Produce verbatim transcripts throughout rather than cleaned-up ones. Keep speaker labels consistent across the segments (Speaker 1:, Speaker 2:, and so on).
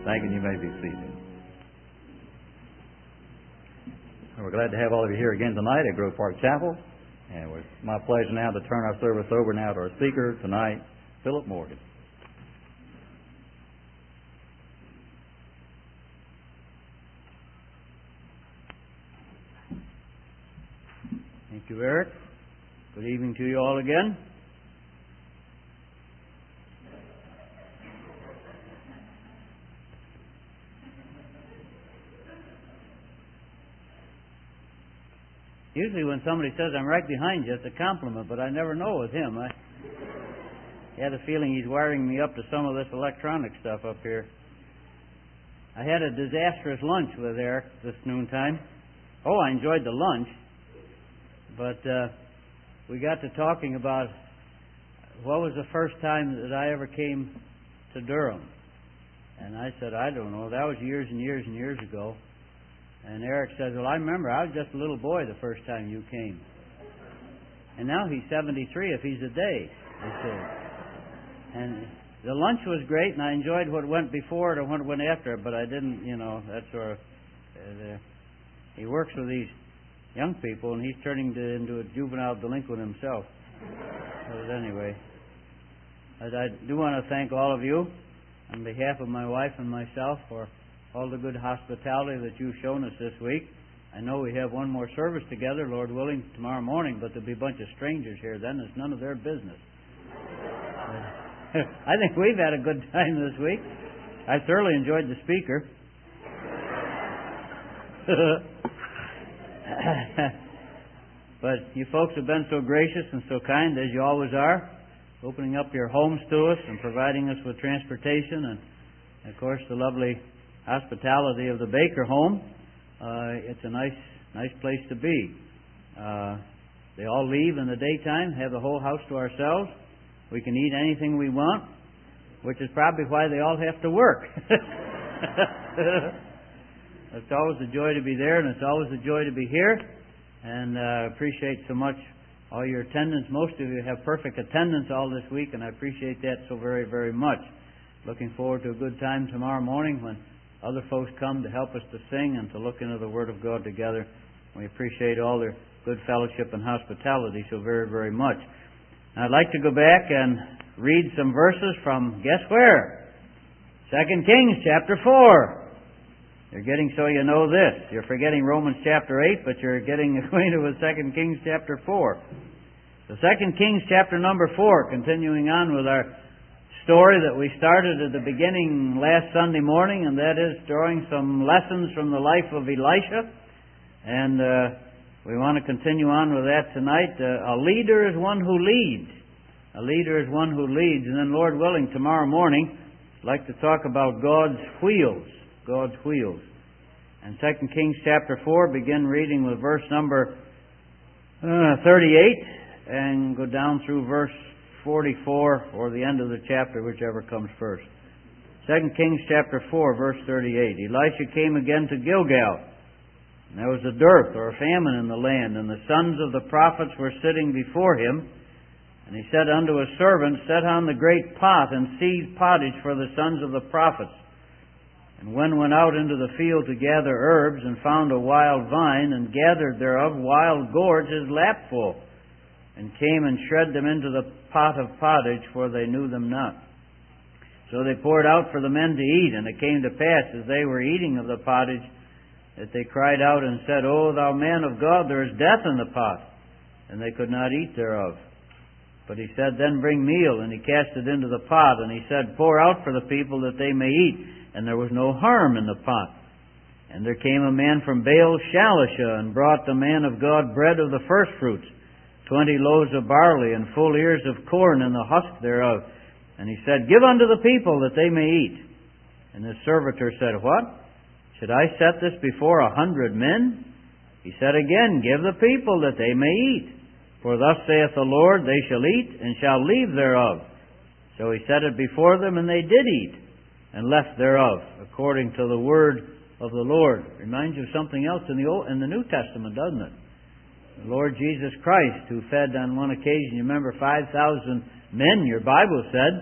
Speaker 1: Thank you. You may be seated. We're glad to have all of you here again tonight at Grove Park Chapel. And it's my pleasure now to turn our service over now to our speaker tonight, Philip Morgan.
Speaker 2: Thank you, Eric. Good evening to you all again. Usually when somebody says, I'm right behind you, it's a compliment, but I never know with him. I had a feeling he's wiring me up to some of this electronic stuff up here. I had a disastrous lunch with Eric this noontime. Oh, I enjoyed the lunch, but uh, we got to talking about what was the first time that I ever came to Durham. And I said, I don't know. That was years and years and years ago. And Eric says, well, I remember I was just a little boy the first time you came. And now he's seventy-three if he's a day, I said. And the lunch was great, and I enjoyed what went before it or what went after it, but I didn't, you know, that's where uh, he works with these young people, and he's turning to, into a juvenile delinquent himself. But anyway, I, I do want to thank all of you on behalf of my wife and myself for all the good hospitality that you've shown us this week. I know we have one more service together, Lord willing, tomorrow morning, but there'll be a bunch of strangers here then. It's none of their business. I think we've had a good time this week. I thoroughly enjoyed the speaker. But you folks have been so gracious and so kind, as you always are, opening up your homes to us and providing us with transportation and, of course, the lovely hospitality of the Baker home. Uh, it's a nice, nice place to be. Uh, they all leave in the daytime, have the whole house to ourselves. We can eat anything we want, which is probably why they all have to work. It's always a joy to be there, and it's always a joy to be here. And I uh, appreciate so much all your attendance. Most of you have perfect attendance all this week, and I appreciate that so very, very much. Looking forward to a good time tomorrow morning when other folks come to help us to sing and to look into the Word of God together. We appreciate all their good fellowship and hospitality so very, very much. Now, I'd like to go back and read some verses from, guess where? Second Kings chapter four. You're getting so you know this. You're forgetting Romans chapter eight, but you're getting acquainted with Second Kings chapter four. So Second Kings chapter number four, continuing on with our story that we started at the beginning last Sunday morning, and that is drawing some lessons from the life of Elisha. And uh, we want to continue on with that tonight. Uh, a leader is one who leads. A leader is one who leads. And then, Lord willing, tomorrow morning, I'd like to talk about God's wheels. God's wheels. And Second Kings chapter four, begin reading with verse number uh, thirty-eight and go down through verse forty-four, or the end of the chapter, whichever comes first. Second Kings chapter four, verse thirty-eight. Elisha came again to Gilgal, and there was a dearth or a famine in the land, and the sons of the prophets were sitting before him. And he said unto his servants, set on the great pot, and seethe pottage for the sons of the prophets. And one went out into the field to gather herbs, and found a wild vine, and gathered thereof wild gourds his lapful, and came and shred them into the pot of pottage, for they knew them not. So they poured out for the men to eat, and it came to pass, as they were eating of the pottage, that they cried out and said, O thou man of God, there is death in the pot. And they could not eat thereof. But he said, then bring meal, and he cast it into the pot, and he said, pour out for the people that they may eat. And there was no harm in the pot. And there came a man from Baal Shalisha, and brought the man of God bread of the firstfruits, twenty loaves of barley, and full ears of corn, and the husk thereof. And he said, give unto the people that they may eat. And the servitor said, what? Should I set this before a hundred men? He said again, give the people that they may eat. For thus saith the Lord, they shall eat, and shall leave thereof. So he set it before them, and they did eat, and left thereof, according to the word of the Lord. Reminds you of something else in the Old, in the New Testament, doesn't it? The Lord Jesus Christ, who fed on one occasion, you remember, five thousand men, your Bible said,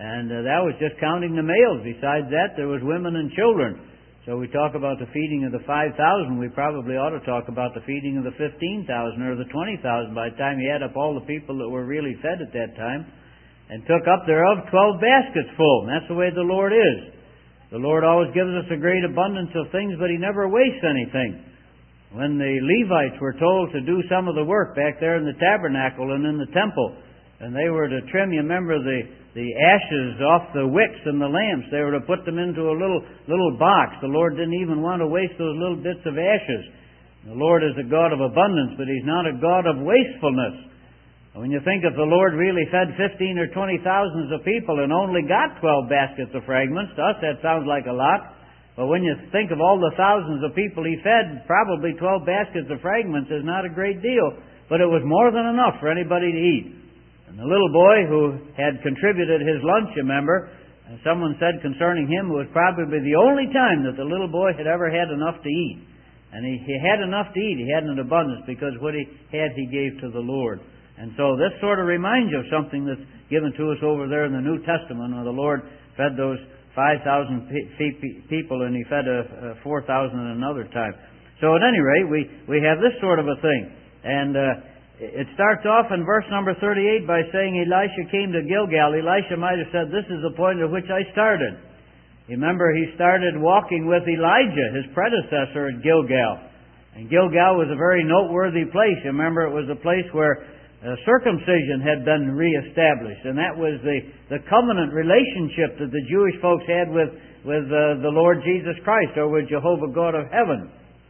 Speaker 2: And uh, that was just counting the males. Besides that, there was women and children. So we talk about the feeding of the five thousand. We probably ought to talk about the feeding of the fifteen thousand or the twenty thousand by the time you add up all the people that were really fed at that time. And took up thereof twelve baskets full. And that's the way the Lord is. The Lord always gives us a great abundance of things, but He never wastes anything. When the Levites were told to do some of the work back there in the tabernacle and in the temple, and they were to trim, you remember, the, the ashes off the wicks and the lamps. They were to put them into a little little box. The Lord didn't even want to waste those little bits of ashes. The Lord is a God of abundance, but He's not a God of wastefulness. When you think if the Lord really fed fifteen or twenty thousands of people and only got twelve baskets of fragments, to us that sounds like a lot. But when you think of all the thousands of people He fed, probably twelve baskets of fragments is not a great deal. But it was more than enough for anybody to eat. And the little boy who had contributed his lunch, you remember, someone said concerning him, it was probably the only time that the little boy had ever had enough to eat. And he, he had enough to eat. He had an abundance because what he had he gave to the Lord. And so this sort of reminds you of something that's given to us over there in the New Testament where the Lord fed those five thousand pe- pe- people and He fed a, a four thousand another time. So at any rate, we, we have this sort of a thing. And uh, it starts off in verse number thirty-eight by saying Elisha came to Gilgal. Elisha might have said, this is the point at which I started. Remember, he started walking with Elijah, his predecessor, at Gilgal. And Gilgal was a very noteworthy place. Remember, it was a place where uh, circumcision had been reestablished. And that was the, the covenant relationship that the Jewish folks had with, with uh, the Lord Jesus Christ, or with Jehovah God of heaven.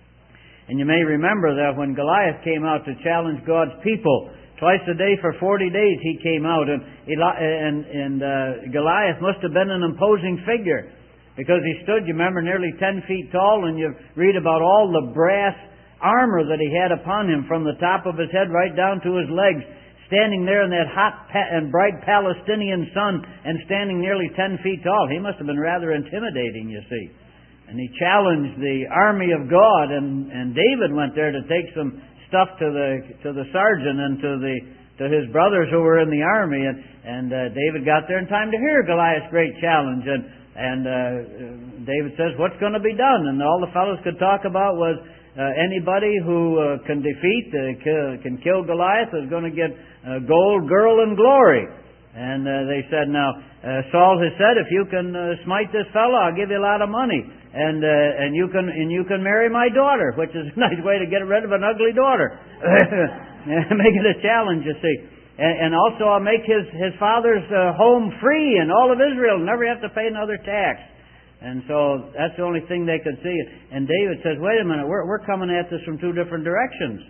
Speaker 2: And you may remember that when Goliath came out to challenge God's people, twice a day for forty days he came out, and Eli- and, and uh, Goliath must have been an imposing figure, because he stood, you remember, nearly ten feet tall, and you read about all the brass armor that he had upon him from the top of his head right down to his legs, standing there in that hot pa- and bright Palestinian sun, and standing nearly ten feet tall. He must have been rather intimidating, you see. And he challenged the army of God, and, and David went there to take some stuff to the to the sergeant and to the to his brothers who were in the army, and and uh, David got there in time to hear Goliath's great challenge, and and uh, David says, "What's going to be done?" And all the fellows could talk about was uh, anybody who uh, can defeat, uh, kill, can kill Goliath is going to get uh, gold, girl, and glory. And uh, they said, now, uh, Saul has said, if you can uh, smite this fellow, I'll give you a lot of money. And uh, and you can and you can marry my daughter, which is a nice way to get rid of an ugly daughter. Make it a challenge, you see. And, and also I'll make his, his father's uh, home free, and all of Israel never have to pay another tax. And so that's the only thing they could see. And David says, wait a minute, we're, we're coming at this from two different directions.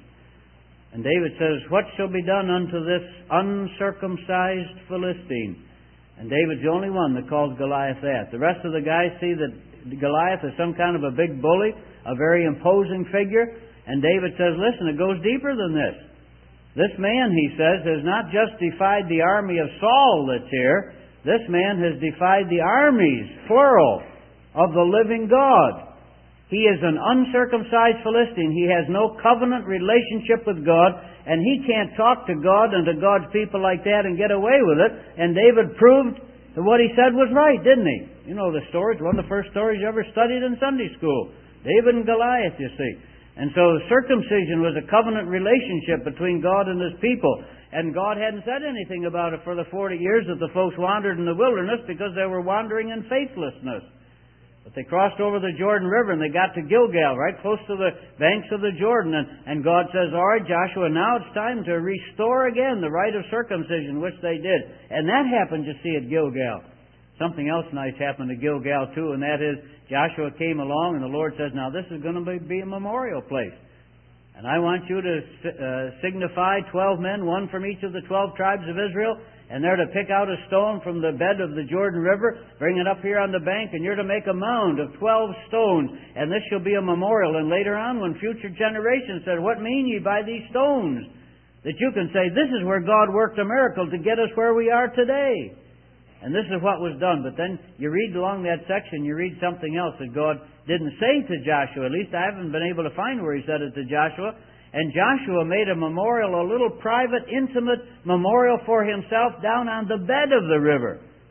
Speaker 2: And David says, what shall be done unto this uncircumcised Philistine? And David's the only one that calls Goliath that. The rest of the guys see that Goliath is some kind of a big bully, a very imposing figure. And David says, listen, it goes deeper than this. This man, he says, has not just defied the army of Saul that's here. This man has defied the armies, plural, of the living God. He is an uncircumcised Philistine. He has no covenant relationship with God, and he can't talk to God and to God's people like that and get away with it. And David proved that what he said was right, didn't he? You know the story. It's one of the first stories you ever studied in Sunday school. David and Goliath, you see. And so circumcision was a covenant relationship between God and His people. And God hadn't said anything about it for the forty years that the folks wandered in the wilderness, because they were wandering in faithlessness. But they crossed over the Jordan River and they got to Gilgal, right close to the banks of the Jordan. And, and God says, all right, Joshua, now it's time to restore again the rite of circumcision, which they did. And that happened, you see, at Gilgal. Something else nice happened at Gilgal, too, and that is Joshua came along and the Lord says, now this is going to be, be a memorial place. And I want you to uh, signify twelve men, one from each of the twelve tribes of Israel, and they're to pick out a stone from the bed of the Jordan River, bring it up here on the bank, and you're to make a mound of twelve stones, and this shall be a memorial. And later on, when future generations said, what mean ye by these stones? That you can say, this is where God worked a miracle to get us where we are today. And this is what was done. But then you read along that section, you read something else that God didn't say to Joshua. At least I haven't been able to find where He said it to Joshua. And Joshua made a memorial, a little private, intimate memorial for himself down on the bed of the river.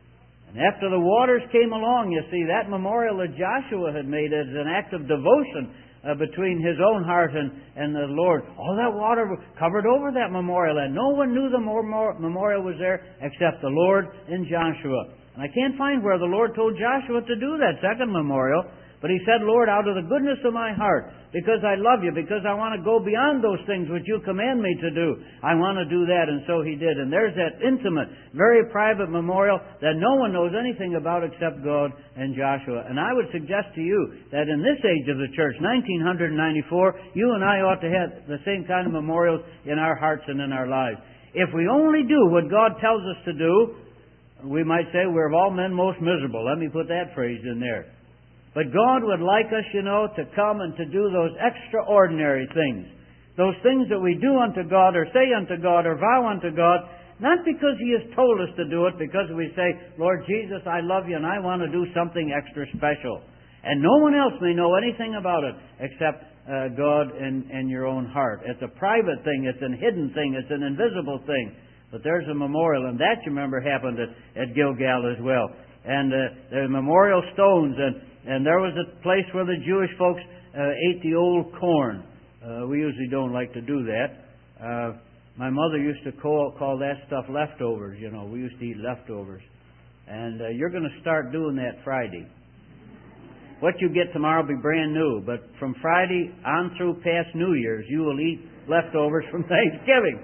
Speaker 2: And after the waters came along, you see, that memorial that Joshua had made as an act of devotion uh, between his own heart and, and the Lord, all that water covered over that memorial, and no one knew the memorial was there except the Lord and Joshua. And I can't find where the Lord told Joshua to do that second memorial, but he said, Lord, out of the goodness of my heart, because I love you, because I want to go beyond those things which you command me to do, I want to do that, and so he did. And there's that intimate, very private memorial that no one knows anything about except God and Joshua. And I would suggest to you that in this age of the church, nineteen ninety-four, you and I ought to have the same kind of memorials in our hearts and in our lives. If we only do what God tells us to do, we might say we're of all men most miserable. Let me put that phrase in there. But God would like us, you know, to come and to do those extraordinary things. Those things that we do unto God or say unto God or vow unto God, not because He has told us to do it, because we say, Lord Jesus, I love you and I want to do something extra special. And no one else may know anything about it except uh, God and, and your own heart. It's a private thing. It's a hidden thing. It's an invisible thing. But there's a memorial, and that, you remember, happened at, at Gilgal as well. And uh, the memorial stones, and And there was a place where the Jewish folks uh, ate the old corn. Uh, we usually don't like to do that. Uh, my mother used to call, call that stuff leftovers. You know, we used to eat leftovers. And uh, you're going to start doing that Friday. What you get tomorrow will be brand new. But from Friday on through past New Year's, you will eat leftovers from Thanksgiving.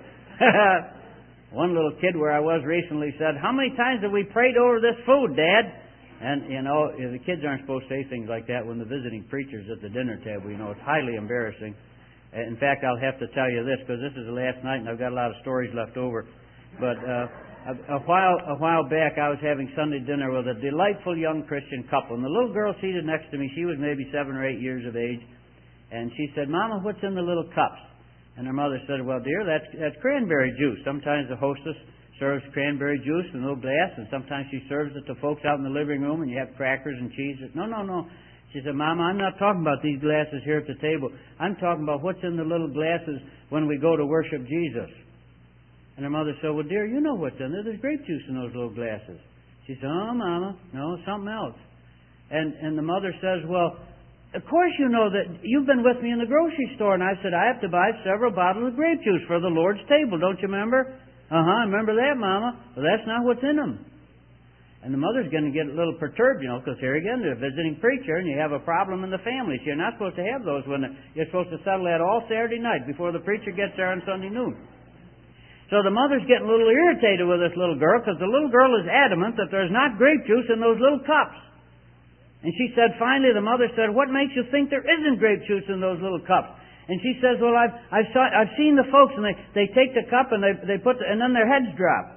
Speaker 2: One little kid where I was recently said, how many times have we prayed over this food, Dad? And, you know, the kids aren't supposed to say things like that when the visiting preacher's at the dinner table. You know, it's highly embarrassing. In fact, I'll have to tell you this, because this is the last night and I've got a lot of stories left over. But uh, a, a while a while back, I was having Sunday dinner with a delightful young Christian couple. And the little girl seated next to me, she was maybe seven or eight years of age. And she said, Mama, what's in the little cups? And her mother said, well, dear, that's, that's cranberry juice. Sometimes the hostess serves cranberry juice in a little glass, and sometimes she serves it to folks out in the living room, and you have crackers and cheese. No, no, no. She said, Mama, I'm not talking about these glasses here at the table. I'm talking about what's in the little glasses when we go to worship Jesus. And her mother said, well, dear, you know what's in there. There's grape juice in those little glasses. She said, oh, Mama, no, something else. And, and the mother says, well, of course you know that you've been with me in the grocery store, and I said, I have to buy several bottles of grape juice for the Lord's table. Don't you remember? Uh-huh, I remember that, Mama. Well, that's not what's in them. And the mother's going to get a little perturbed, you know, because here again, they're a visiting preacher, and you have a problem in the family. So you're not supposed to have those when you're supposed to settle that all Saturday night before the preacher gets there on Sunday noon. So the mother's getting a little irritated with this little girl, because the little girl is adamant that there's not grape juice in those little cups. And she said, finally, the mother said, what makes you think there isn't grape juice in those little cups? And she says, well, I've I've, saw, I've seen the folks, and they, they take the cup and they they put, the, and then their heads drop.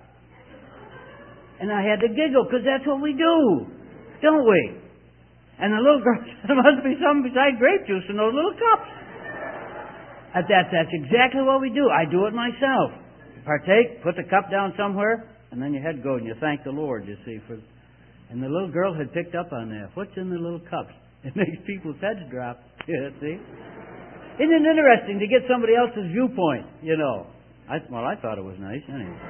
Speaker 2: And I had to giggle, because that's what we do, don't we? And the little girl said, there must be something besides grape juice in those little cups. And that, that's exactly what we do. I do it myself. Partake, put the cup down somewhere, and then your head goes, and you thank the Lord, you see. For, and the little girl had picked up on that. What's in the little cups? It makes people's heads drop. Yeah, see? Isn't it interesting to get somebody else's viewpoint, you know? I, well, I thought it was nice, anyway.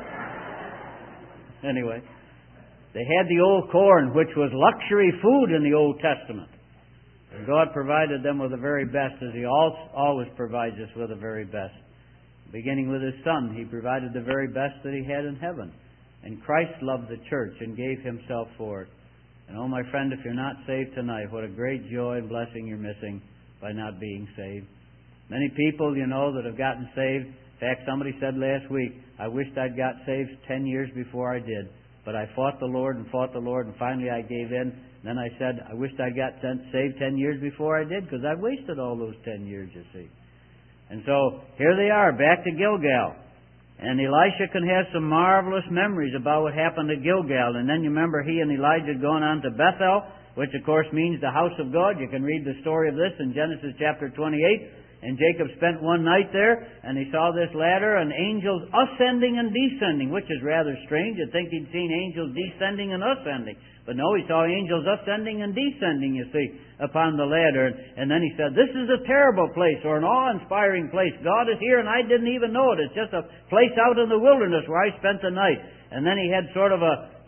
Speaker 2: Anyway, they had the old corn, which was luxury food in the Old Testament. And God provided them with the very best, as He always provides us with the very best. Beginning with His Son, He provided the very best that He had in heaven. And Christ loved the church and gave Himself for it. And oh, my friend, if you're not saved tonight, what a great joy and blessing you're missing by not being saved. Many people, you know, that have gotten saved. In fact, somebody said last week, I wished I'd got saved ten years before I did. But I fought the Lord and fought the Lord, and finally I gave in. Then I said, I wished I got saved ten years before I did, because I wasted all those ten years, you see. And so, here they are, back to Gilgal. And Elisha can have some marvelous memories about what happened at Gilgal. And then you remember he and Elijah had gone on to Bethel, which of course means the house of God. You can read the story of this in Genesis chapter twenty-eight. And Jacob spent one night there, and he saw this ladder and angels ascending and descending, which is rather strange. You'd think he'd seen angels descending and ascending. But no, he saw angels ascending and descending, you see, upon the ladder. And then he said, this is a terrible place, or an awe-inspiring place. God is here, and I didn't even know it. It's just a place out in the wilderness where I spent the night. And then he had sort of a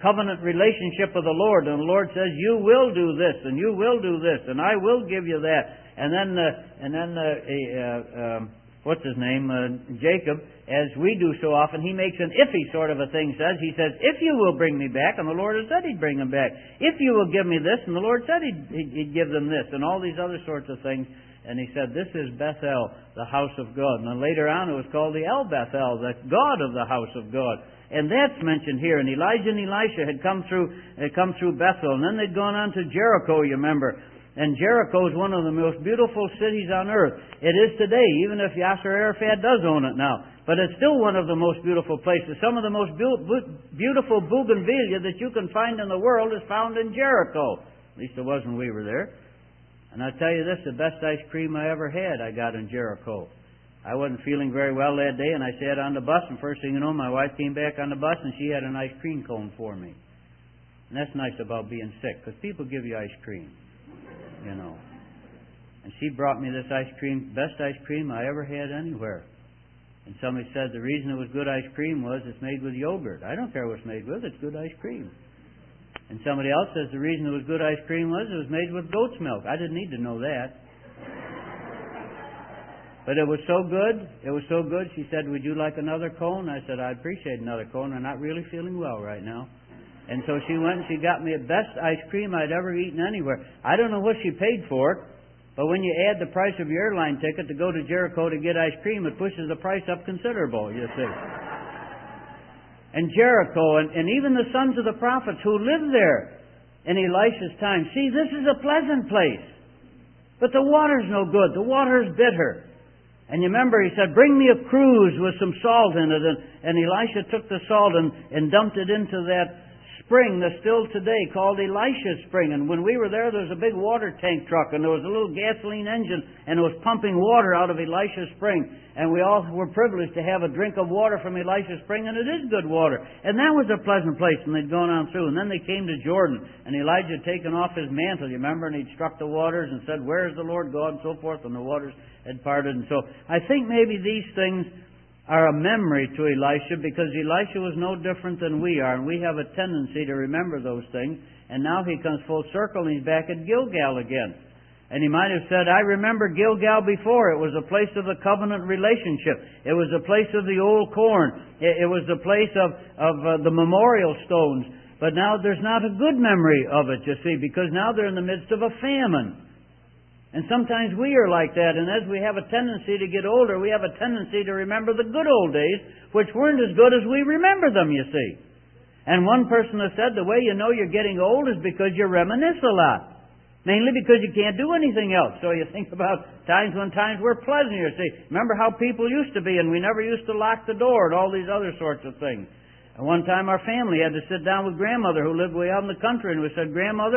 Speaker 2: covenant relationship with the Lord, and the Lord says, you will do this, and you will do this, and I will give you that. And then, uh, and then, uh, uh, um, what's his name, uh, Jacob, as we do so often, he makes an iffy sort of a thing, says, he says, if you will bring me back, and the Lord has said He'd bring him back. If you will give me this, and the Lord said He'd, he'd, he'd give them this, and all these other sorts of things. And he said, this is Bethel, the house of God. And then later on it was called the El Bethel, the God of the house of God. And that's mentioned here. And Elijah and Elisha had come through, had come through Bethel, and then they'd gone on to Jericho, you remember. And Jericho is one of the most beautiful cities on earth. It is today, even if Yasser Arafat does own it now. But it's still one of the most beautiful places. Some of the most be- beautiful bougainvillea that you can find in the world is found in Jericho. At least it was when we were there. And I tell you this, the best ice cream I ever had, I got in Jericho. I wasn't feeling very well that day, and I sat on the bus, and first thing you know, my wife came back on the bus, and she had an ice cream cone for me. And that's nice about being sick, because people give you ice cream, you know. And she brought me this ice cream, best ice cream I ever had anywhere. And somebody said the reason it was good ice cream was it's made with yogurt. I don't care what it's made with, it's good ice cream. And somebody else says the reason it was good ice cream was it was made with goat's milk. I didn't need to know that. But it was so good. It was so good. She said, would you like another cone? I said, I'd appreciate another cone. I'm not really feeling well right now. And so she went and she got me the best ice cream I'd ever eaten anywhere. I don't know what she paid for it, but when you add the price of your airline ticket to go to Jericho to get ice cream, it pushes the price up considerable, you see. And Jericho, and, and even the sons of the prophets who lived there in Elisha's time. See, this is a pleasant place. But the water's no good. The water's bitter. And you remember, he said, bring me a cruse with some salt in it. And, and Elisha took the salt and, and dumped it into that spring that's still today called Elisha's Spring. And when we were there, there was a big water tank truck, and there was a little gasoline engine, and it was pumping water out of Elisha's Spring. And we all were privileged to have a drink of water from Elisha's Spring, and it is good water. And that was a pleasant place, and they'd gone on through. And then they came to Jordan, and Elijah had taken off his mantle, you remember, and he'd struck the waters and said, where is the Lord God, and so forth, and the waters had parted. And so I think maybe these things are a memory to Elisha, because Elisha was no different than we are, and we have a tendency to remember those things. And now he comes full circle, and he's back at Gilgal again. And he might have said, I remember Gilgal before. It was a place of the covenant relationship. It was a place of the old corn. It, it was the place of, of uh, the memorial stones. But now there's not a good memory of it, you see, because now they're in the midst of a famine. And sometimes we are like that, and as we have a tendency to get older, we have a tendency to remember the good old days, which weren't as good as we remember them, you see. And one person has said the way you know you're getting old is because you reminisce a lot. Mainly because you can't do anything else. So you think about times when times were pleasant, you see. Remember how people used to be, and we never used to lock the door and all these other sorts of things. And one time our family had to sit down with grandmother who lived way out in the country, and we said, Grandmother,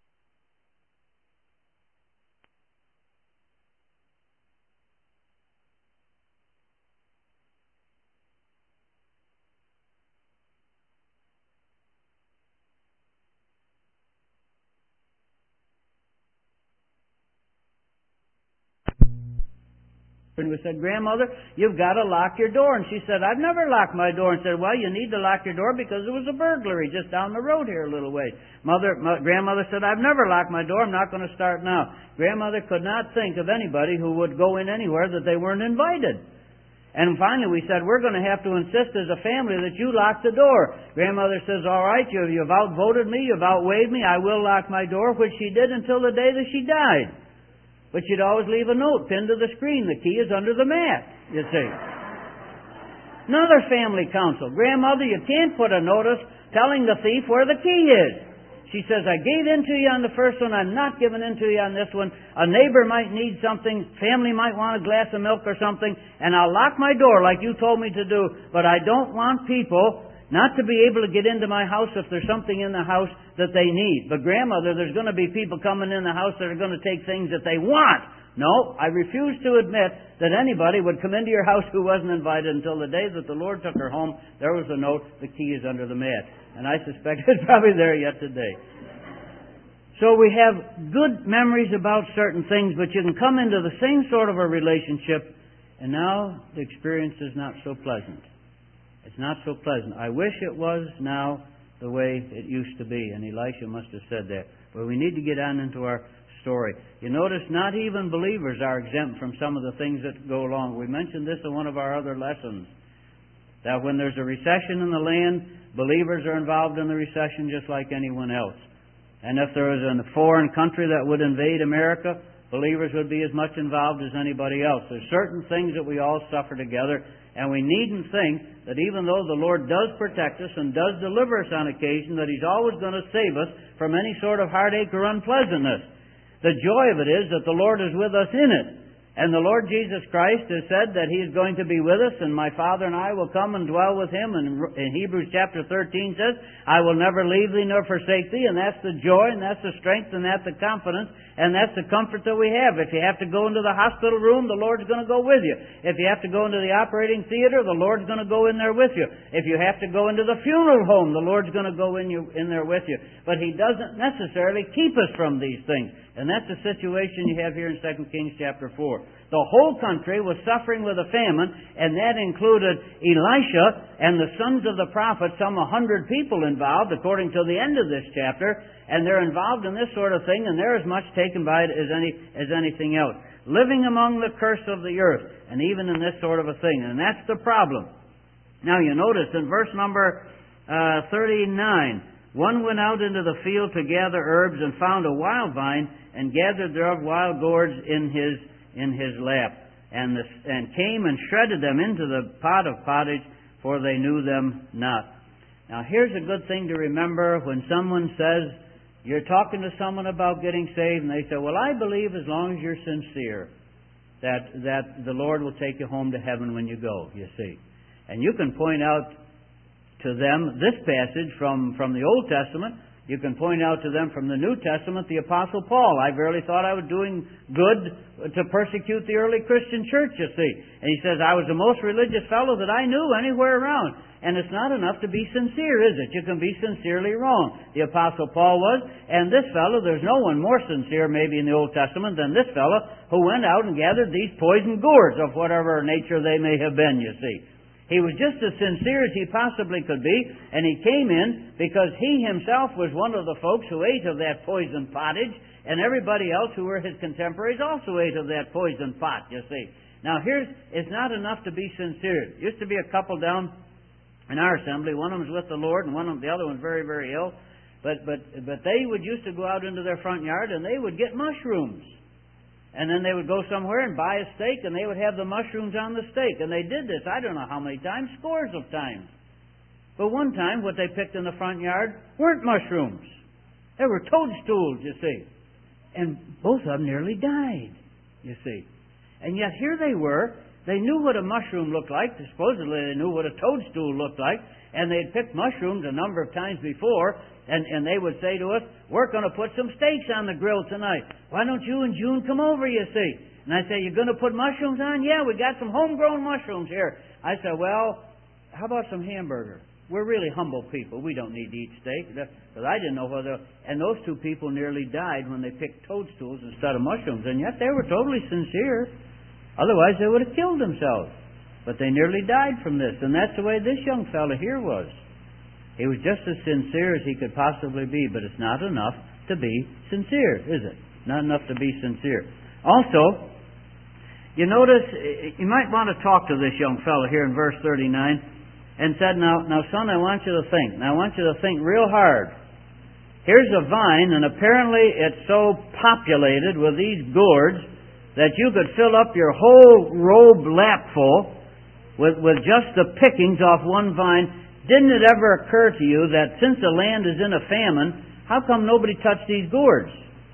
Speaker 2: and we said, Grandmother, you've got to lock your door. And she said, I've never locked my door. And said, well, you need to lock your door because there was a burglary just down the road here a little way. Mother, my, Grandmother said, I've never locked my door. I'm not going to start now. Grandmother could not think of anybody who would go in anywhere that they weren't invited. And finally we said, we're going to have to insist as a family that you lock the door. Grandmother says, all right, you, you've outvoted me, you've outweighed me, I will lock my door, which she did until the day that she died. But she'd always leave a note pinned to the screen. The key is under the mat, you see. Another family council. Grandmother, you can't put a notice telling the thief where the key is. She says, I gave in to you on the first one. I'm not giving in to you on this one. A neighbor might need something. Family might want a glass of milk or something. And I'll lock my door like you told me to do. But I don't want people not to be able to get into my house if there's something in the house that they need. But Grandmother, there's going to be people coming in the house that are going to take things that they want. No, I refuse to admit that anybody would come into your house who wasn't invited until the day that the Lord took her home. There was a note, the key is under the mat. And I suspect it's probably there yet today. So we have good memories about certain things, but you can come into the same sort of a relationship, and now the experience is not so pleasant. It's not so pleasant. I wish it was now, the way it used to be. And Elisha must have said that. But we need to get on into our story. You notice not even believers are exempt from some of the things that go along. We mentioned this in one of our other lessons, that when there's a recession in the land, believers are involved in the recession just like anyone else. And if there was a foreign country that would invade America, believers would be as much involved as anybody else. There's certain things that we all suffer together, and we needn't think that even though the Lord does protect us and does deliver us on occasion, that He's always going to save us from any sort of heartache or unpleasantness. The joy of it is that the Lord is with us in it. And the Lord Jesus Christ has said that He is going to be with us, and my Father and I will come and dwell with Him. And in Hebrews chapter thirteen says, I will never leave thee nor forsake thee. And that's the joy, and that's the strength, and that's the confidence, and that's the comfort that we have. If you have to go into the hospital room, the Lord's going to go with you. If you have to go into the operating theater, the Lord's going to go in there with you. If you have to go into the funeral home, the Lord's going to go in, you, in there with you. But He doesn't necessarily keep us from these things. And that's the situation you have here in Second Kings chapter four. The whole country was suffering with a famine, and that included Elisha and the sons of the prophet, some a hundred people involved, according to the end of this chapter, and they're involved in this sort of thing, and they're as much taken by it as any as anything else. Living among the curse of the earth, and even in this sort of a thing, and that's the problem. Now you notice in verse number uh, thirty-nine, one went out into the field to gather herbs and found a wild vine and gathered thereof wild gourds in his in his lap, and the, and came and shredded them into the pot of pottage, for they knew them not. Now here's a good thing to remember when someone says, you're talking to someone about getting saved, and they say, well, I believe as long as you're sincere, that that the Lord will take you home to heaven when you go, you see. And you can point out to them this passage from, from the Old Testament. You can point out to them from the New Testament the Apostle Paul. I verily thought I was doing good to persecute the early Christian church, you see. And he says, I was the most religious fellow that I knew anywhere around. And it's not enough to be sincere, is it? You can be sincerely wrong. The Apostle Paul was, and this fellow, there's no one more sincere maybe in the Old Testament than this fellow who went out and gathered these poison gourds of whatever nature they may have been, you see. He was just as sincere as he possibly could be, and he came in because he himself was one of the folks who ate of that poison pottage, and everybody else who were his contemporaries also ate of that poison pot, you see. Now here's, it's not enough to be sincere. There used to be a couple down in our assembly. One of them was with the Lord, and one of them, the other one very, very ill. But, but, but they would used to go out into their front yard, and they would get mushrooms. And then they would go somewhere and buy a steak, and they would have the mushrooms on the steak. And they did this, I don't know how many times, scores of times. But one time, what they picked in the front yard weren't mushrooms. They were toadstools, you see. And both of them nearly died, you see. And yet here they were. They knew what a mushroom looked like. Supposedly they knew what a toadstool looked like. And they'd picked mushrooms a number of times before. And, and they would say to us, we're going to put some steaks on the grill tonight. Why don't you and June come over, you see? And I say, you're going to put mushrooms on? Yeah, we got some homegrown mushrooms here. I said, well, how about some hamburger? We're really humble people. We don't need to eat steak. Because I didn't know whether... And those two people nearly died when they picked toadstools instead of mushrooms. And yet they were totally sincere. Otherwise they would have killed themselves. But they nearly died from this. And that's the way this young fellow here was. He was just as sincere as he could possibly be, but it's not enough to be sincere, is it? Not enough to be sincere. Also, you notice, you might want to talk to this young fellow here in verse thirty-nine and said, now, now son, I want you to think. Now I want you to think real hard. Here's a vine, and apparently it's so populated with these gourds that you could fill up your whole robe lapful with, with just the pickings off one vine. Didn't it ever occur to you that since the land is in a famine, how come nobody touched these gourds?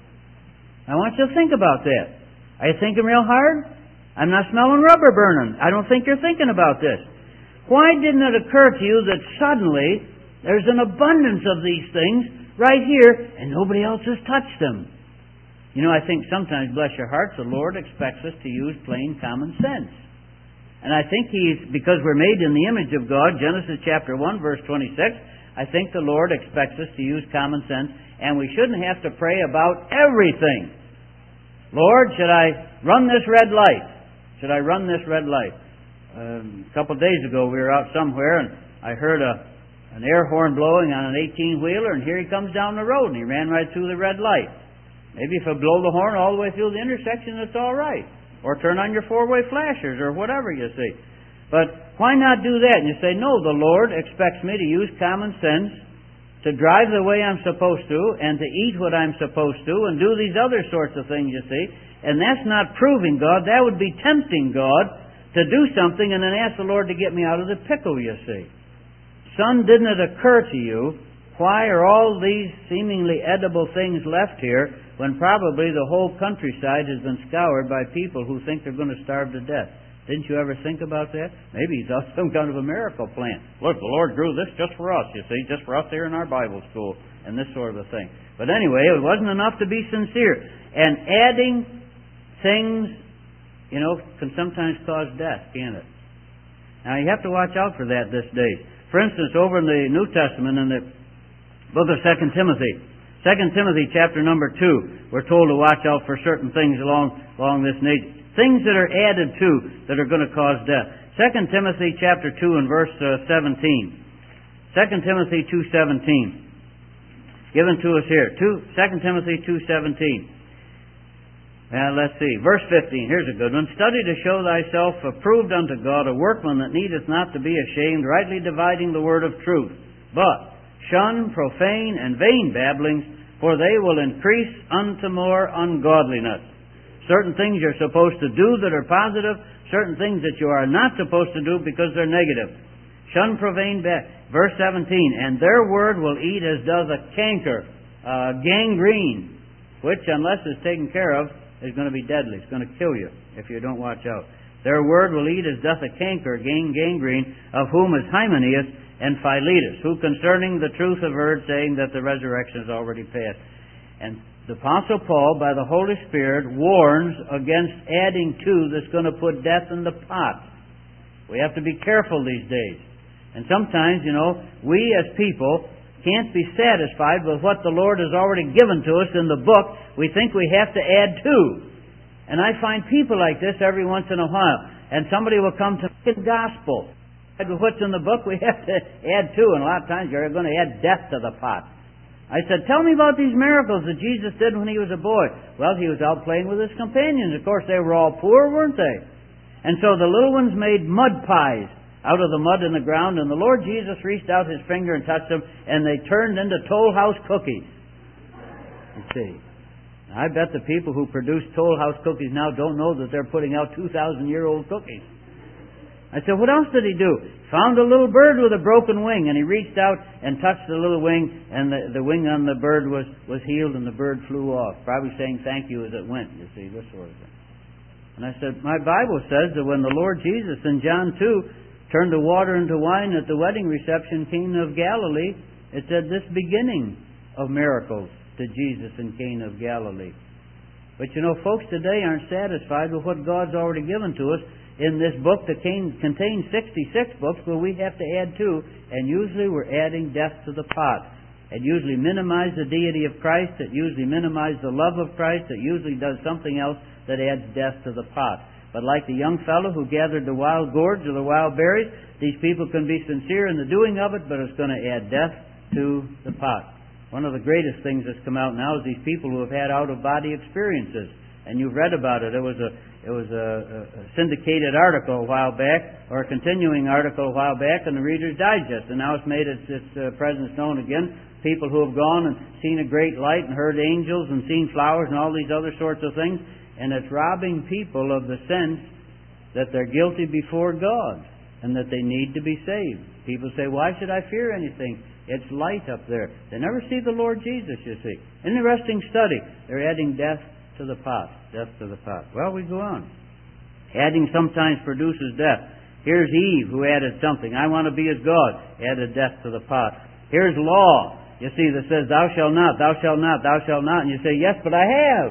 Speaker 2: I want you to think about that. Are you thinking real hard? I'm not smelling rubber burning. I don't think you're thinking about this. Why didn't it occur to you that suddenly there's an abundance of these things right here and nobody else has touched them? You know, I think sometimes, bless your hearts, the Lord expects us to use plain common sense. And I think He's, because we're made in the image of God, Genesis chapter one, verse twenty-six, I think the Lord expects us to use common sense, and we shouldn't have to pray about everything. Lord, should I run this red light? Should I run this red light? Um, a couple of days ago we were out somewhere, and I heard a, an air horn blowing on an eighteen-wheeler, and here he comes down the road, and he ran right through the red light. Maybe if I blow the horn all the way through the intersection, it's all right. Or turn on your four-way flashers, or whatever you see. But why not do that? And you say, no, the Lord expects me to use common sense, to drive the way I'm supposed to, and to eat what I'm supposed to, and do these other sorts of things, you see. And that's not proving God. That would be tempting God to do something and then ask the Lord to get me out of the pickle, you see. Son, didn't it occur to you, why are all these seemingly edible things left here when probably the whole countryside has been scoured by people who think they're going to starve to death? Didn't you ever think about that? Maybe he's some kind of a miracle plan. Look, the Lord grew this just for us, you see, just for us here in our Bible school, and this sort of a thing. But anyway, it wasn't enough to be sincere. And adding things, you know, can sometimes cause death, can't it? Now, you have to watch out for that this day. For instance, over in the New Testament, in the book of Second Timothy, Second Timothy chapter number two, we're told to watch out for certain things along, along this nature. Things that are added to that are going to cause death. Second Timothy chapter two and verse uh, seventeen. Second Timothy two seventeen. Given to us here. Two, Second Timothy two seventeen. Well, let's see. Verse fifteen. Here's a good one. Study to show thyself approved unto God, a workman that needeth not to be ashamed, rightly dividing the word of truth. But shun profane and vain babblings, for they will increase unto more ungodliness. Certain things you're supposed to do that are positive, certain things that you are not supposed to do because they're negative. Shun profane babblings. Verse seventeen. And their word will eat as does a canker, uh, gangrene, which, unless it's taken care of, is going to be deadly. It's going to kill you if you don't watch out. Their word will eat as doth a canker, gang, gangrene, of whom is Hymenaeus and Philetus, who concerning the truth averred, saying that the resurrection is already past. And the Apostle Paul, by the Holy Spirit, warns against adding to that's going to put death in the pot. We have to be careful these days. And sometimes, you know, we as people can't be satisfied with what the Lord has already given to us in the book. We think we have to add to. And I find people like this every once in a while. And somebody will come to the gospel. With what's in the book, we have to add to. And a lot of times you're going to add death to the pot. I said, tell me about these miracles that Jesus did when he was a boy. Well, he was out playing with his companions. Of course, they were all poor, weren't they? And so the little ones made mud pies out of the mud in the ground, and the Lord Jesus reached out his finger and touched them, and they turned into Toll House cookies. You see. I bet the people who produce Toll House cookies now don't know that they're putting out two thousand year old cookies. I said, what else did he do? Found a little bird with a broken wing, and he reached out and touched the little wing, and the, the wing on the bird was, was healed, and the bird flew off, probably saying thank you as it went, you see, this sort of thing. And I said, my Bible says that when the Lord Jesus in John two turned the water into wine at the wedding reception in Cana of Galilee, it said this beginning of miracles to Jesus in Cana of Galilee. But you know, folks today aren't satisfied with what God's already given to us in this book that contains sixty-six books, but we have to add to, and usually we're adding death to the pot. It usually minimizes the deity of Christ, it usually minimizes the love of Christ, it usually does something else that adds death to the pot. But like the young fellow who gathered the wild gourds or the wild berries, these people can be sincere in the doing of it, but it's going to add death to the pot. One of the greatest things that's come out now is these people who have had out-of-body experiences. And you've read about it. It was a it was a, a syndicated article a while back, or a continuing article a while back in the Reader's Digest. And now it's made its, its uh, presence known again. People who have gone and seen a great light and heard angels and seen flowers and all these other sorts of things. And it's robbing people of the sense that they're guilty before God and that they need to be saved. People say, why should I fear anything? It's light up there. They never see the Lord Jesus, you see. Interesting study. They're adding death to the pot. Death to the pot. Well, we go on. Adding sometimes produces death. Here's Eve who added something. I want to be as God. Added death to the pot. Here's law. You see, that says, thou shalt not, thou shalt not, thou shalt not. And you say, yes, but I have.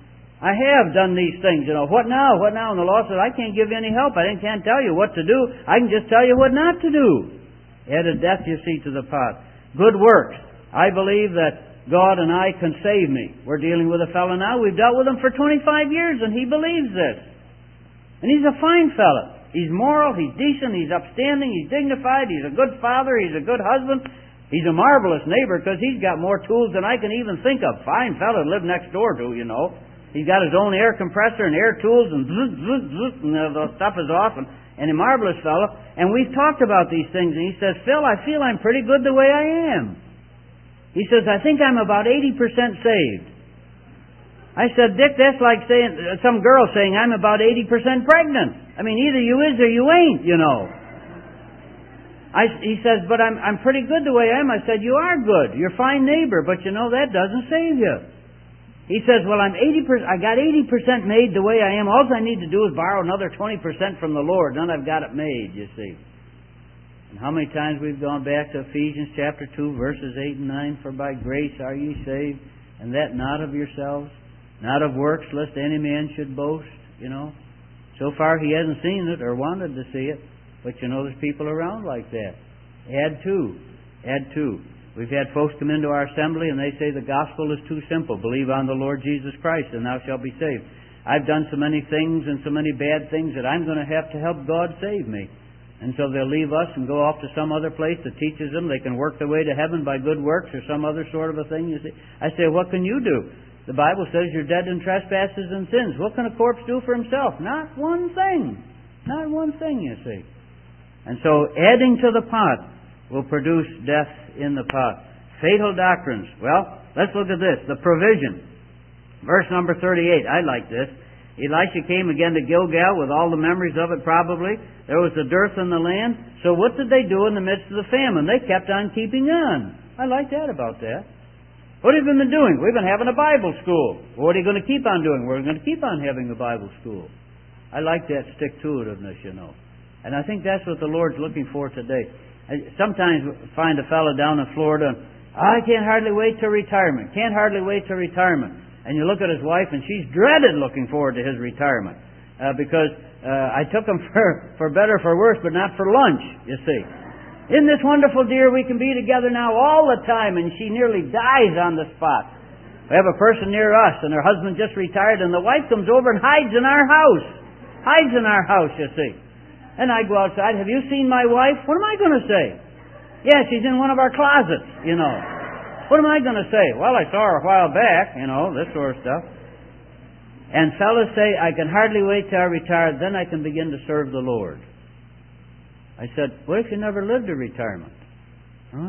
Speaker 2: I have done these things. You know, what now? What now? And the law says, I can't give you any help. I can't tell you what to do. I can just tell you what not to do. Added death, you see, to the pot. Good works. I believe that God and I can save me. We're dealing with a fellow now. We've dealt with him for twenty-five years, and he believes this. And he's a fine fellow. He's moral, he's decent, he's upstanding, he's dignified, he's a good father, he's a good husband. He's a marvelous neighbor because he's got more tools than I can even think of. Fine fellow to live next door to, you know. He's got his own air compressor and air tools and zzz, zzz, zzz, and the stuff is off, and, and a marvelous fellow. And we've talked about these things, and he says, Phil, I feel I'm pretty good the way I am. He says, I think I'm about eighty percent saved. I said, Dick, that's like saying some girl saying I'm about eighty percent pregnant. I mean, either you is or you ain't, you know. I, he says, but I'm I'm pretty good the way I am. I said, you are good. You're a fine neighbor, but you know that doesn't save you. He says, well, I'm eighty percent. I got eighty percent made the way I am. All I need to do is borrow another twenty percent from the Lord. Then I've got it made. You see. And how many times we've gone back to Ephesians chapter two, verses eight and nine? For by grace are ye saved, and that not of yourselves, not of works, lest any man should boast. You know. So far, he hasn't seen it or wanted to see it. But you know, there's people around like that. Add to. Add to. We've had folks come into our assembly and they say the gospel is too simple. Believe on the Lord Jesus Christ and thou shalt be saved. I've done so many things and so many bad things that I'm going to have to help God save me. And so they'll leave us and go off to some other place that teaches them they can work their way to heaven by good works or some other sort of a thing. You see, I say, what can you do? The Bible says you're dead in trespasses and sins. What can a corpse do for himself? Not one thing. Not one thing, you see. And so adding to the pot will produce death in the pot. Fatal doctrines. Well, let's look at this. The provision. Verse number thirty-eight. I like this. Elisha came again to Gilgal with all the memories of it probably. There was a dearth in the land. So what did they do in the midst of the famine? They kept on keeping on. I like that about that. What have we been doing? We've been having a Bible school. What are you going to keep on doing? We're going to keep on having a Bible school. I like that stick-to-itiveness, you know. And I think that's what the Lord's looking for today. I sometimes find a fellow down in Florida, and, I can't hardly wait to retirement. Can't hardly wait to retirement. And you look at his wife, and she's dreaded looking forward to his retirement. Uh, because uh, I took him for, for better, for worse, but not for lunch, you see. Isn't this wonderful, dear? We can be together now all the time, and she nearly dies on the spot. We have a person near us, and her husband just retired, and the wife comes over and hides in our house. Hides in our house, you see. And I go outside, have you seen my wife? What am I going to say? Yeah, she's in one of our closets, you know. What am I going to say? Well, I saw her a while back, you know, this sort of stuff. And fellas say, I can hardly wait till I retire, then I can begin to serve the Lord. I said, what if you never lived to retirement? Oh,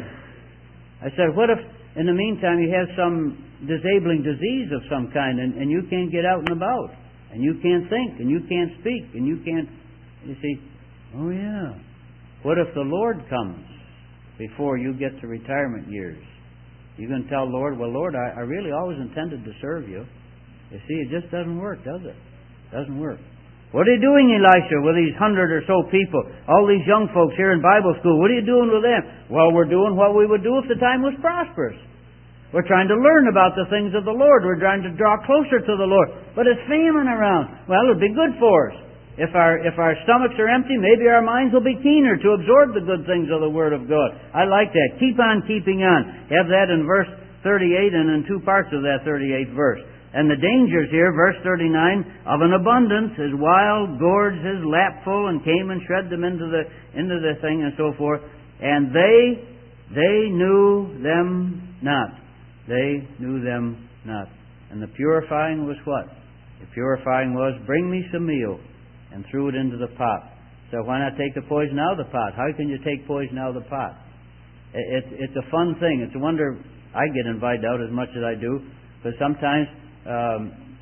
Speaker 2: yeah. I said, what if in the meantime you have some disabling disease of some kind and, and you can't get out and about? And you can't think, and you can't speak, and you can't... You see, oh yeah. What if the Lord comes before you get to retirement years? You can tell Lord, well, Lord, I, I really always intended to serve you. You see, it just doesn't work, does it? Doesn't work. What are you doing, Elisha, with these hundred or so people? All these young folks here in Bible school, what are you doing with them? Well, we're doing what we would do if the time was prosperous. We're trying to learn about the things of the Lord. We're trying to draw closer to the Lord. But it's famine around. Well, it'll be good for us. If our if our stomachs are empty, maybe our minds will be keener to absorb the good things of the Word of God. I like that. Keep on keeping on. Have that in verse thirty-eight and in two parts of that thirty-eighth verse. And the dangers here, verse thirty-nine, of an abundance, his wild gourds his lapful, and came and shred them into the into the thing and so forth. And they they knew them not. They knew them not. And the purifying was what? The purifying was, bring me some meal, and threw it into the pot. So why not take the poison out of the pot? How can you take poison out of the pot? It's it's a fun thing. It's a wonder I get invited out as much as I do, because sometimes um,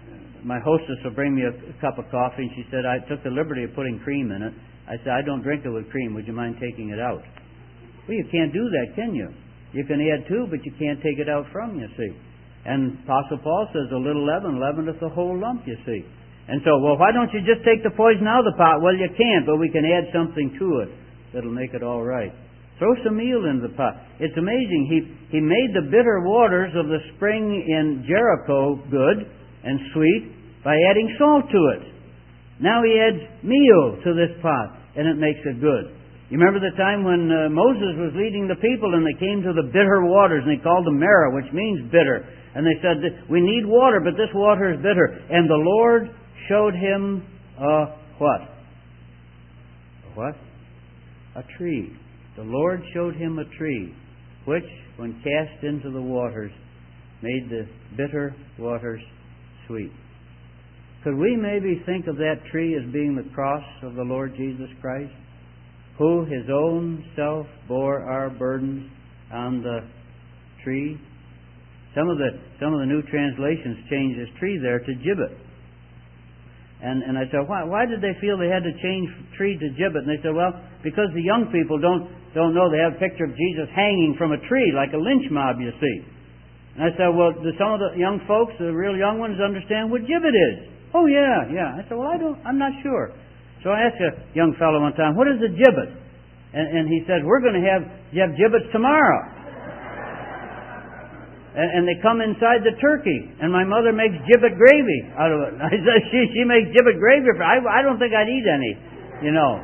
Speaker 2: my hostess will bring me a, a cup of coffee, and she said, I took the liberty of putting cream in it. I said, I don't drink it with cream. Would you mind taking it out? Well, you can't do that, can you? You can add to, but you can't take it out from, you see. And Apostle Paul says, a little leaven leaveneth the whole lump, you see. And so, well, why don't you just take the poison out of the pot? Well, you can't, but we can add something to it that'll make it all right. Throw some meal in the pot. It's amazing. He he made the bitter waters of the spring in Jericho good and sweet by adding salt to it. Now he adds meal to this pot, and it makes it good. You remember the time when uh, Moses was leading the people, and they came to the bitter waters, and they called them Marah, which means bitter. And they said, we need water, but this water is bitter. And the Lord showed him a what? what? A tree. The Lord showed him a tree, which, when cast into the waters, made the bitter waters sweet. Could we maybe think of that tree as being the cross of the Lord Jesus Christ, who His own self bore our burdens on the tree? Some of the some of the new translations change this tree there to gibbet. And and I said, why why did they feel they had to change tree to gibbet? And they said, well, because the young people don't don't know. They have a picture of Jesus hanging from a tree like a lynch mob, you see. And I said, well, do some of the young folks, the real young ones, understand what gibbet is? Oh yeah, yeah. I said, well, I don't. I'm not sure. So I asked a young fellow one time, what is a gibbet? And, and he said, we're going to have have gibbets tomorrow. And, and they come inside the turkey, and my mother makes gibbet gravy out of it. I said, she she makes gibbet gravy. For, I I don't think I'd eat any, you know.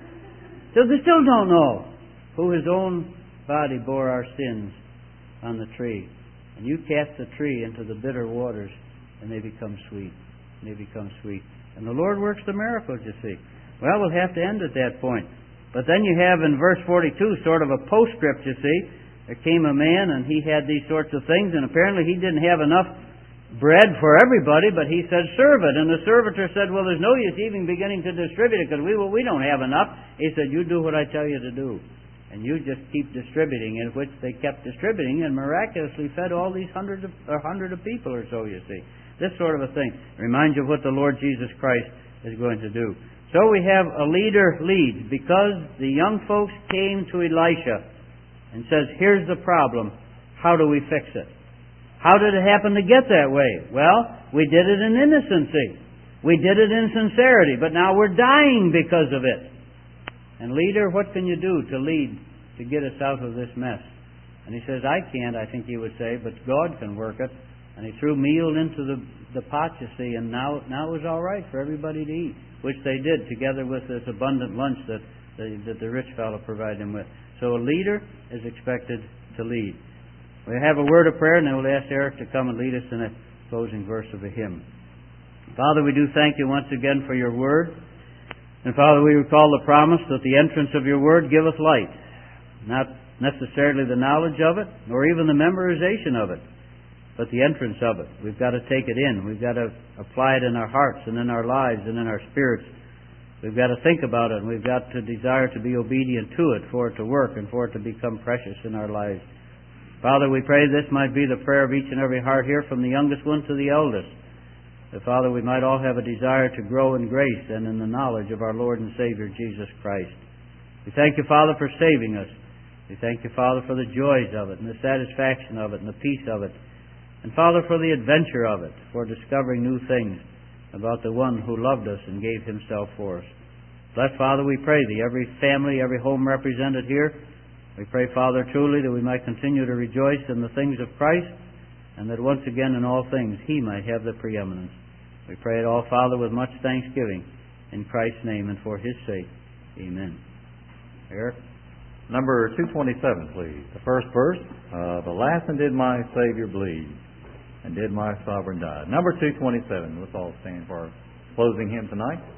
Speaker 2: So they still don't know who His own body bore our sins on the tree. And you cast the tree into the bitter waters, and they become sweet. And they become sweet. And the Lord works the miracles, you see. Well, we'll have to end at that point. But then you have in verse forty-two sort of a postscript, you see. There came a man, and he had these sorts of things, and apparently he didn't have enough bread for everybody, but he said, serve it. And the servitor said, well, there's no use even beginning to distribute it, because we, well, we don't have enough. He said, you do what I tell you to do. And you just keep distributing, in which they kept distributing and miraculously fed all these hundreds of, or hundred of people or so, you see. This sort of a thing reminds you of what the Lord Jesus Christ is going to do. So we have a leader leads, because the young folks came to Elisha and says, here's the problem. How do we fix it? How did it happen to get that way? Well, we did it in innocency. We did it in sincerity, but now we're dying because of it. And leader, what can you do to lead, to get us out of this mess? And he says, I can't, I think he would say, but God can work it. And he threw meal into the, the pot, you see, and now, now it was all right for everybody to eat, which they did, together with this abundant lunch that the, that the rich fellow provided him with. So a leader is expected to lead. We have a word of prayer, and then we'll ask Eric to come and lead us in a closing verse of a hymn. Father, we do thank you once again for your word. And Father, we recall the promise that the entrance of your word giveth light. Not necessarily the knowledge of it, nor even the memorization of it, but the entrance of it. We've got to take it in. We've got to apply it in our hearts and in our lives and in our spirits. We've got to think about it, and we've got to desire to be obedient to it, for it to work and for it to become precious in our lives. Father, we pray this might be the prayer of each and every heart here, from the youngest one to the eldest. That, Father, we might all have a desire to grow in grace and in the knowledge of our Lord and Savior, Jesus Christ. We thank you, Father, for saving us. We thank you, Father, for the joys of it and the satisfaction of it and the peace of it. And, Father, for the adventure of it, for discovering new things about the one who loved us and gave himself for us. Bless, Father, we pray thee, every family, every home represented here. We pray, Father, truly that we might continue to rejoice in the things of Christ, and that once again in all things He might have the preeminence. We pray it all, Father, with much thanksgiving, in Christ's name and for His sake. Amen. Eric?
Speaker 1: Number two twenty-seven, please. The first verse, uh, the last and did my Savior bleed, and did my sovereign die. Number two twenty-seven. Let's all stand for our closing hymn tonight.